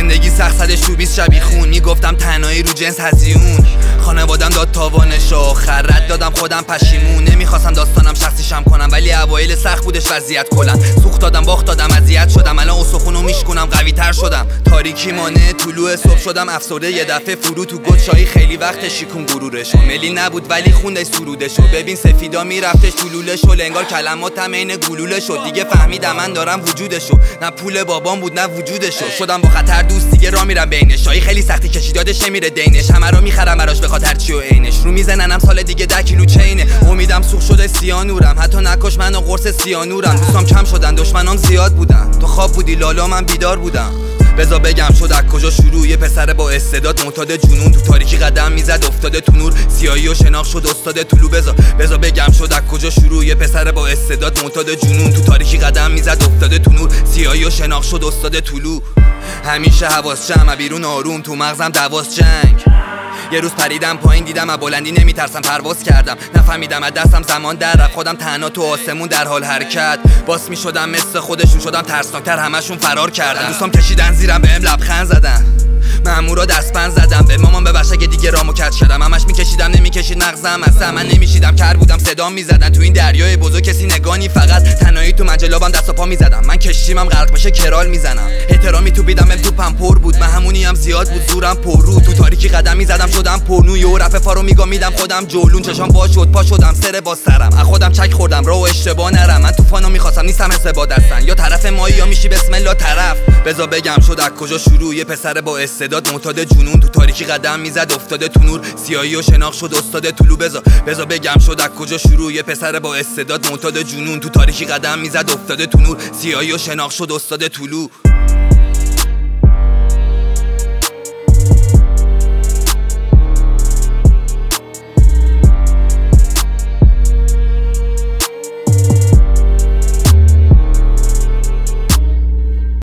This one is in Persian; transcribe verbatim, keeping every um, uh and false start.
زندگی سخت صدش تو بیست شبی خون. میگفتم تنهایی رو جنس هزیون. خانوادم داد تاوانشو آخر رد دادم خودم پشیمون. نمیخواستم داستانم شخصیشم کنم ولی اوایل سخت بودش وضعیت کلن. سوخت دادم باخت دادم اذیت شدم. الان استخونو میشکنم قوی تر شدم. تاریکی مانع طلوع صبح شدم افسرده یه دفعه فرو تو گوشایی. خیلی وقت شیکون غرورشو ملی نبود ولی خوندش سرودشو. ببین سفیدا میرفتش طلولشو انگار کلماتم عین گلوله شد. دیگه فهمیدم من دارم وجودشو نه پول بابام بود نه وجودشو. شدم با خطر دوست دیگه را میرم بینش. شایی خیلی سختی کشید دادش نمیره دینش. همه رو میخرم براش بخاطر هرچی و عینش. رو میزننم سال دیگه ده کیلو چینه. امیدم سوخت شده سیانورم. حتی نکش منو قرص سیانورم. دوستام کم شدن دشمنام زیاد بودن. تو خواب بودی لالا من بیدار بودم. بذار بگم شد از کجا شروع. یه پسر با استعداد معتاد جنون تو تاریکی قدم میزد افتاده تو نور. سیاهی و شناخت شد استاد طلوع. بذار بذار بگم شد از کجا شروع. یه پسر با استعداد معتاد جنون تو تاریکی قدم میزد افتاده تو نور. سیاهی و شناخت شد استاد طلوع. همیشه حواس جمع بیرون آروم تو مغزم دواس جنگ. یه روز پریدم پایین دیدم از بلندی نمیترسم پرواز کردم. نفهمیدم از دستم زمان در رفت. خودم تنها تو آسمون در حال حرکت. باس میشدم مثل خودشون شدم ترسناکتر همشون فرار کردن. دوستام کشیدن زیرم بهم لبخند زدن. مامورا دستپن زدم به مامان ببخش اگه دیگه رامو کج شدم. همش میکشیدم نمیکشید مغزم اصلا من نمیشیدم. کر بودم صدا میزدن تو این دریای بزرگ کسی نگانی. فقط تنهایی تو مجلابم دست و پا میزدم. من کشتیمم غرق بشه کرال میزنم. احترامی تو بیدم تو پم پر بود. من همونی هم زیاد بود زورم پر رو. تو تاریکی قدم میزدم شدم پرنو. یه رفع فارو میگا میدم خودم جولون. چشام وا شد پا شدم سر با سرم. از خودم چک خوردم راهو اشتباه نرم. من طوفانو میخواستم نیستم حساب با دستن. یا طرف مایی یا میشی بسم الله طرف. بذار بگم شد از کجا شروع. یه پسر با استعداد معتاد جنون تو تاریکی قدم میزد افتاده تو نور. سیاهی و شناخت شد استاد طلوع. بذار بذار بگم شد از کجا شروع. یه پسر با استعداد معتاد جنون تو تاریکی قدم میزد افتاده تو نور. سیاهی و شناخت شد استاد طلوع.